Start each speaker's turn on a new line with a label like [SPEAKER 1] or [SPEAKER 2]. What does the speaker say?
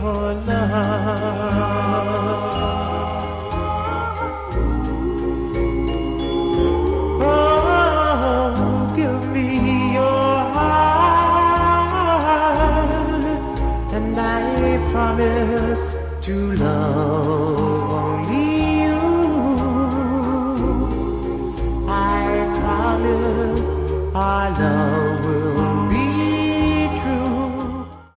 [SPEAKER 1] your love. Oh, give me your heart, and I promise to love only you. I promise our love will